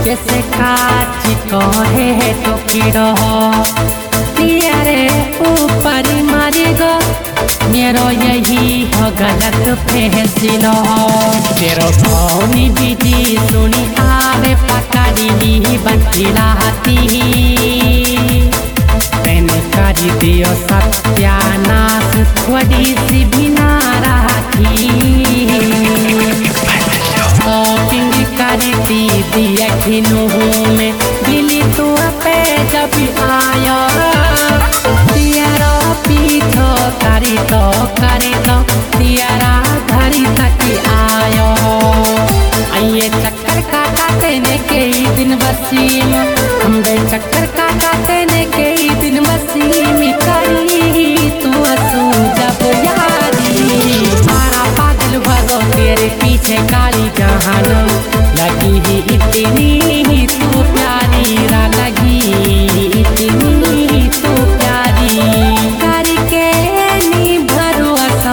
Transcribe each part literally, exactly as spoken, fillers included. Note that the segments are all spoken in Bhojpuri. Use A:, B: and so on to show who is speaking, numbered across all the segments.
A: जैसे काची कहे तो किरो तेरे ऊपर मरेगा मेरो यही हो गलत फैसला तेरो कौनी बीजी सुनी आवे पकड़ी बतिलाती मैंने कर दियो सत्यानाश थोड़ी सी भी ना रही शॉपिंग करती दिया खिनू में दिली तो पे जब आया तेरा पीछो करी तो करी तो तेरा घरी तक आयो आइए चक्कर काटते ने कई दिन वसीम हम गए चक्कर काटते ने कई दिन वसीम करी तू असू जब यारी मारा पागल भगो तेरे पीछे काली जहान लगी ही इतनी ही तू प्यारी रा लगी इतनी तू प्यारी करके नी भरोसा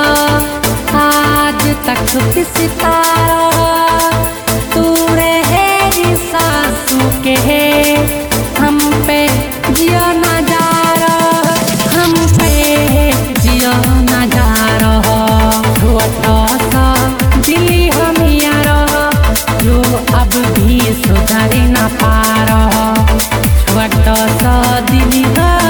A: आज तक किसी तारा तू रहे सासू के हम पे जियो ना जा रहा हम पे जियो ना जा रहा छोटा सा दिली हम यार जो अब भी सुधर ना पा रहा छोटा सा दिली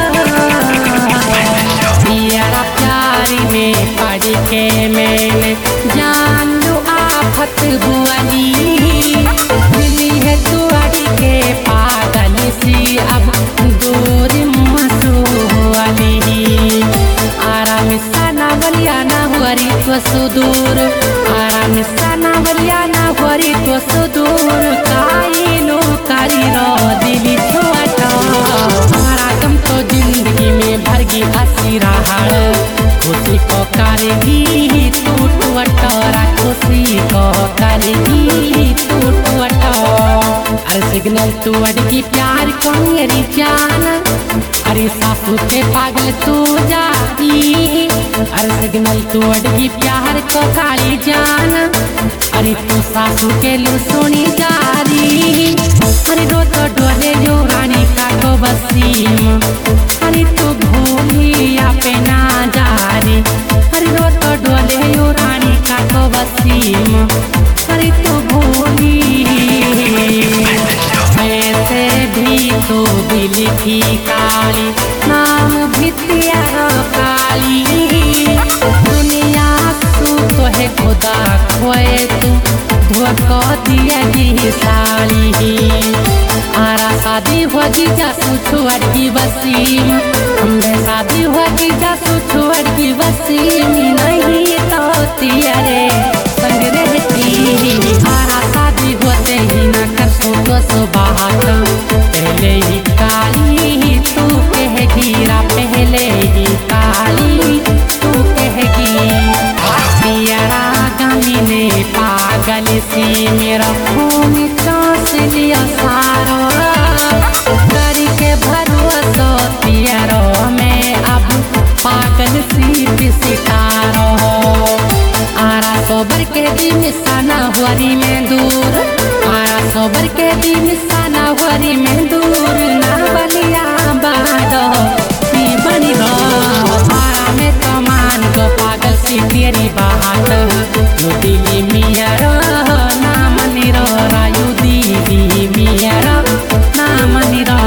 A: यारा प्यारी में पढ़ के मैंने जान लो आफत बुआली दिली है तू अड़ी के पागल सी अब दूर मसूली आराम सना बलिया ना हुरी तो सुदूर आराम सना बलिया ना हुरी तो सुदूर काई लो करी रो दिली छोटा हमारा गम तो जिंदगी में भरगी हसी रहाड़ खुशी को करेगी तू टूटा खुशी को करेगी तू टूटा अरे सिग्नल तू अड़गी प्यार को मेरी जान अरे सासू के पागल तू जाती अरे सिग्नल तू अड़गी प्यार को काली जान अरे तू सासू के लू सुनी जा रही अरे रो तो डोले जो रानी का को वसीम अरे तू भूलिया पे ना जा रही अरे रो तो डोले जो रानी का को वसीम अरे तू भूली ऐसे भी तो दिल की काली नाम भी तेरा काली दुनिया तू तो है खुदा खोए तू धोखा दिया जी साली आरा शादी हो जी जासू छोड़ की वसीम हमरे शादी हो जी जासू छोड़ की वसीम नहीं तो तेरे संग रहती आरा शादी होते ही न कर सो तो सो बात पहले ही काली तू कहेगी रा पहले ही काली तू कहेगी तेरा गमी ने पागल सी मेरा खून चास लिया सारो करके भरोसा तेरो में अब पागल सी सितारो आरा सोबर के दिन सना हुरी में दूर आरा सोबर के दिन सना हुरी में दूर ना बलिया बादो नी बनी रो आरा में तो मान को पागल सी तेरी बात दिली मिया रो ना मनी रो रायु दीदी मिया रो ना मनी रो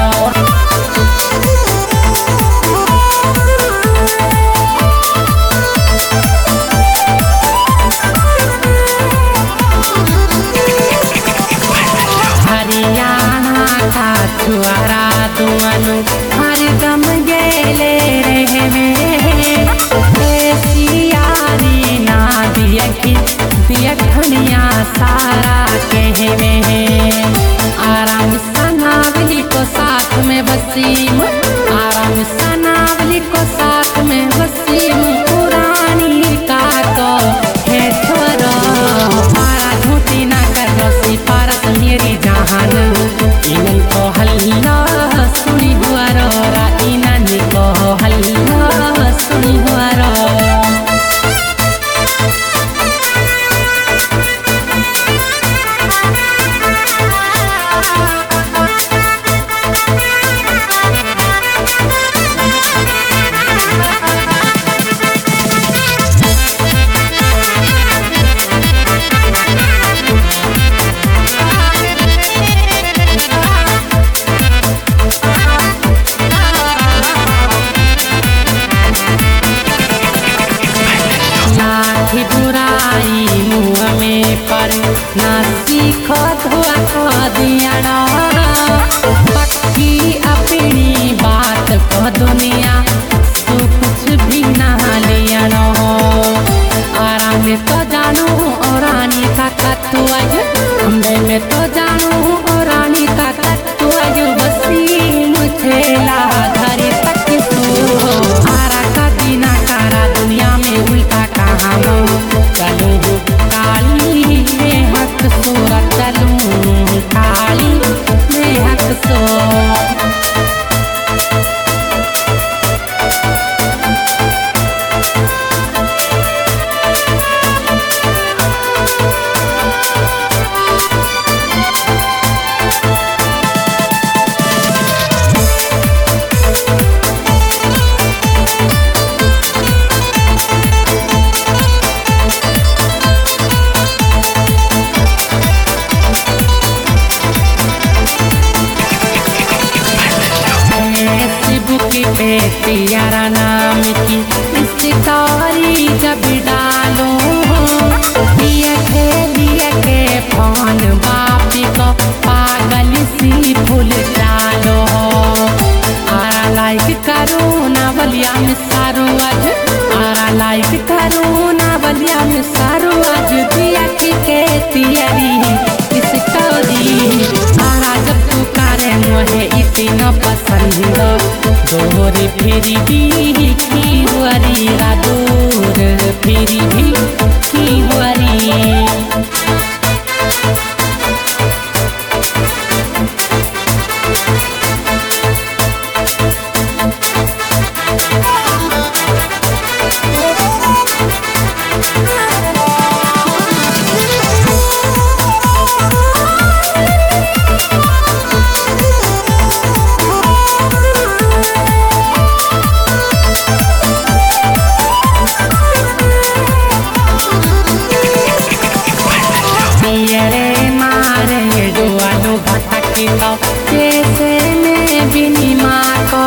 A: हरियाणा का छुआरा तुअनु हर दम गेले रहे में सियारी ना दिया कि दिया खनिया सारा कहे में आराम सनावली को साथ में वसीम आराम सनावली को साथ में वसीम पुरानी का को है छोरो मारा झूठी ना कर रसी पारस मेरी जहान इनन को हल्ला सुनी हुआ रो रा इनन को हल्ला सुनी हुआ रो रानी का कतुआज अम्बे में तो जानू ओ रानी का कतुआज वसीम छेला धरी तक सो आरा का दीना कारा दुनिया में उल्टा कहाँ चलू काली में हक सोरा चलू काली में हक सो प्यारा नाम की स्टोरी जब डालो दिया खेलिया के फोन बापी को पागल सी भूल डालो आरा लाइक करो ना बलिया में सारो आज आरा लाइक करो ना बलिया में सारो आज दिया की तैयारी स्टोरी आरा जब तू करे मोहे इतना पसंद दोरे फिरी भी की हुआरी रा दूर फिरी भी की हुआरी जैसे में बिनी माँ को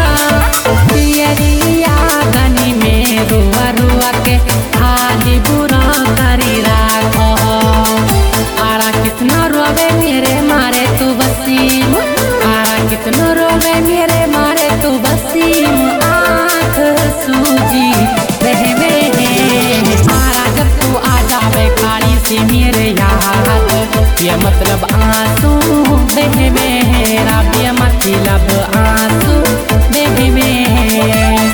A: पियरिया गनी में रुआ रुआ के खाली बुरा करी राखो आरा कितना रोवे मेरे मारे तू वसीम आरा कितना रोवे मेरे मारे तू वसीम आँख सूजी रहवे आरा जब तू आ जावे काली से मेरे याद ये मतलब आंसू देह में राबिया मतलब आंसू देह में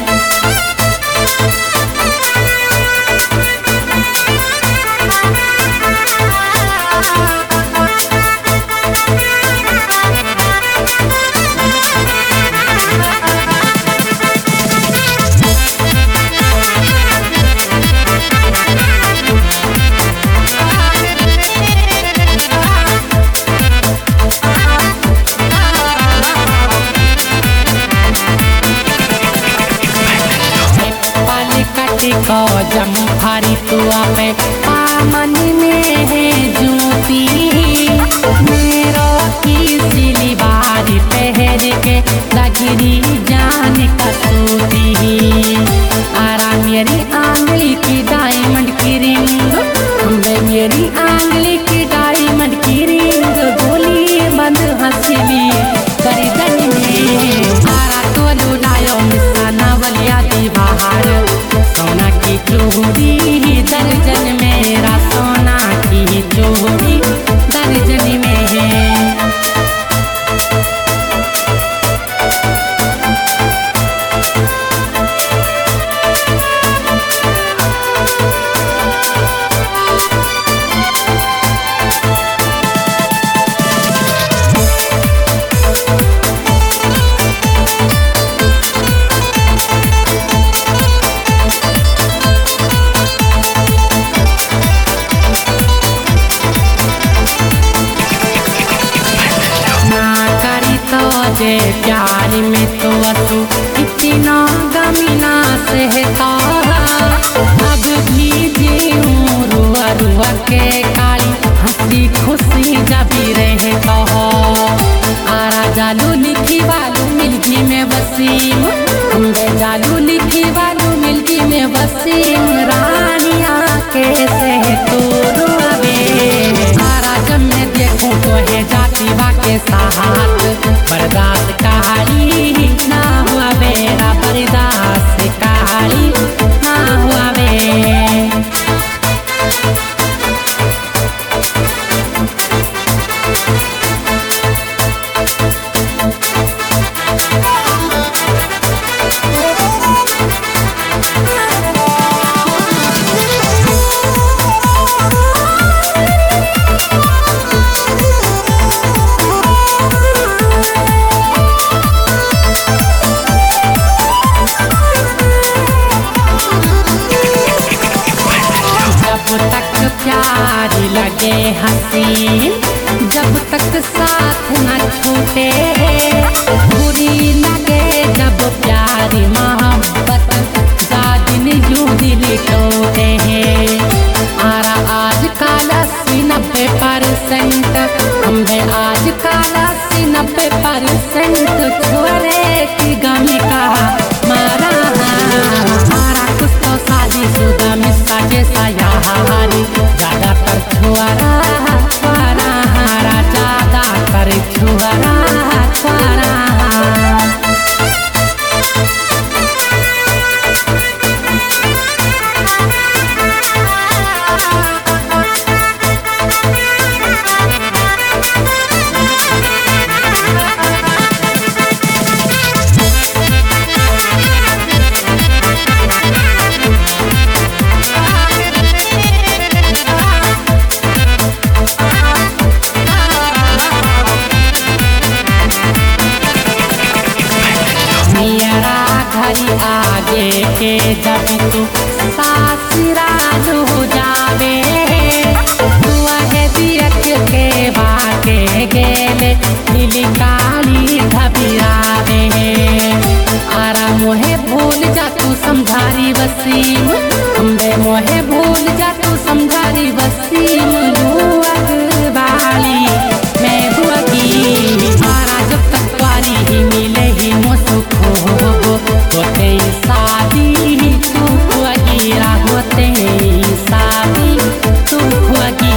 A: को जम भारी तुआ पे पामनी में है जूती मेरो की सिली बारी पहर के लगिरी जान कसूती आरा मेरी आंगली की डायमंड की रिंग अम्बे मेरी आंगली की डायमंड की रिंग गोली बंद हंसली गर्दन में आरा तो लुलायो मिसाना वलिया दीवार सोना की चूड़ी दर्जन मेरा सोना की चूड़ी दर्जन में है जे प्यार में तो असू इतना गमीना सहता अब भी जीऊँ रुआ रुआ के काली हंसी खुशी जबी रहता आरा जालू लिखी वालू मिलकी में वसीम अम्बे जालू लिखी वालू मिलकी में वसीम रानिया के से तो रुआवे आरा जब मैं देखूँ तो है जाती वाके साथ बर्दाश्त कहाली ना हुआ मेरा बर्दाश्त कहाली ना हुआ वे जारी लगे हसीन, जब तक साथ न छूटे बुरी लगे जब प्यारी मोहब्बत जा दिन यूं दिल टूटे हैं। आरा आज काल अस्सी नब्बे परसेंट हमें आज काल अस्सी नब्बे परसेंट छोरे की गमी का मारा मारा कुछ तो शादी शुदा मिस्सा जैसा यारी ज्यादातर छुआरा छुआरा हारा ज्यादातर छुआरा छुआरा। आगे के जब तू सासुराल हो जावे वह दियक के बाके गेले नीली काली घबरावे। आरा मोहे भूल जा तू समझारी वसीम, अम्बे मोहे भूल जा तू समझारी वसीम। वाली मैं बुआगी आरा जब तक वारी ही मिले ही मुझको होते शादी तू खुआगीरा होते शादी तू खुआगी।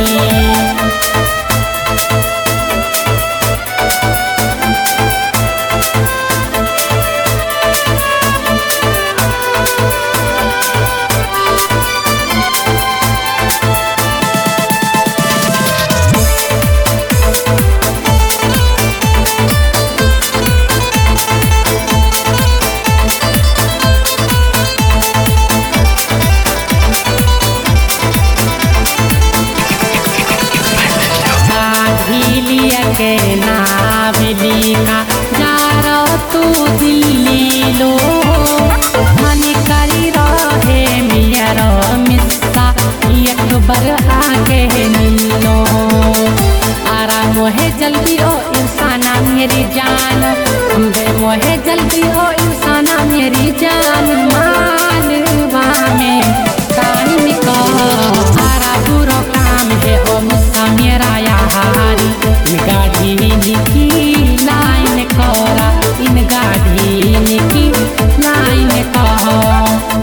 A: के नावली का जा रो तू दिल्ली लो मन करी रहे मियारो मिस्सा एक बार आके मिलो। आरा मोहे जल्दी ओ इंसाना मेरी जान, अम्बे मोहे जल्दी ओ इंसाना मेरी जान। मालवा में टाइम को आरा बुरो काम है ओ मुस्सा मेरा यारी। इन गाड़ी की लाइन कोरा इन गाड़ी की लाइन कहो।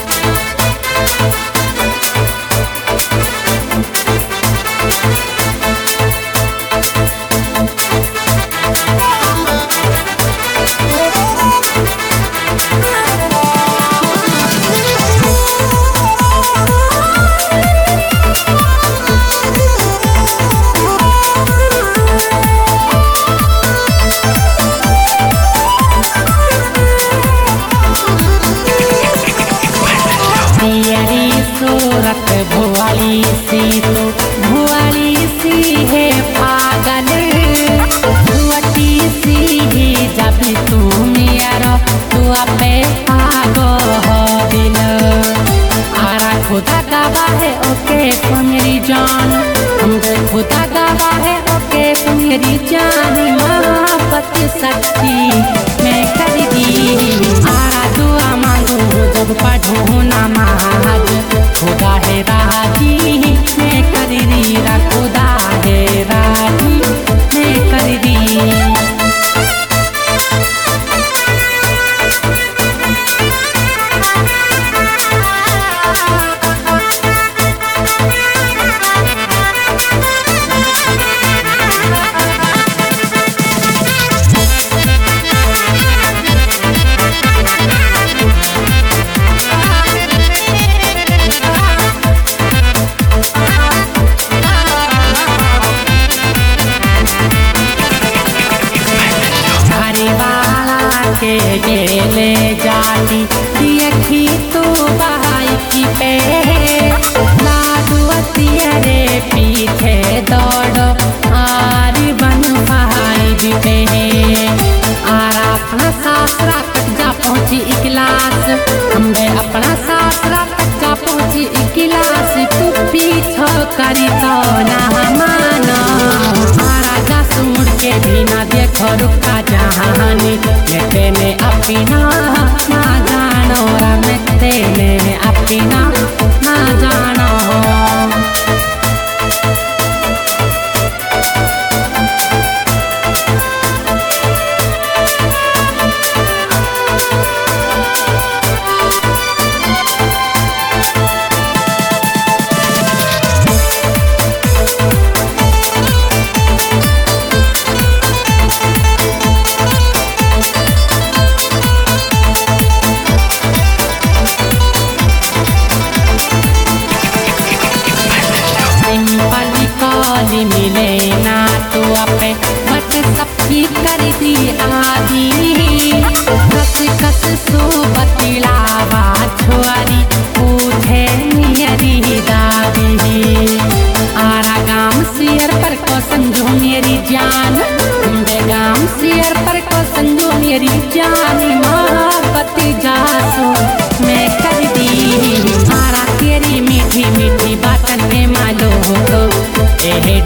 A: सूरत भुआली सी तो भुआली सी है पागल भुआती सी ही जब तू मेरा तू अपे आगो हो दिल। आरा खुदा गवा है ओके तो मेरी जान, हमको खुदा गवा है ओके तो मेरी जान। मोहब्बत सच्ची मैं कर दी आरा दुआ मांगू जब पढ़ू नमाज। खुदा है राजी मैं कर दी रा खुदा है राजी मैं कर दी। के गेले जाती देखी तू बाइकी पे लाडुअतिया रे पीछे दौड़ो आरी बन भाई पे। आरा अपना सासरा तक जा पहुँची इकलास, हमने अपना सासरा तक जा पहुँची इकलास। तू पीछे करी तो ना मानो राजा सुड़ के भी ना देखो रुका जहानी लेते ने अपना ना जानो रमते ने अपना ना जानो कॉली मिले ना तो अपे बट सबकी कर दी आदि कस कस सो बतिलावा छोरी पूछे मेरी दादी आरा गाम शेर पर को संजो मेरी जान बेगाम शेर पर को संजो मेरी जान मोहब्बत जासो मैं कर दी आरा तेरी मीठी मीठी बातन में मालो हो ए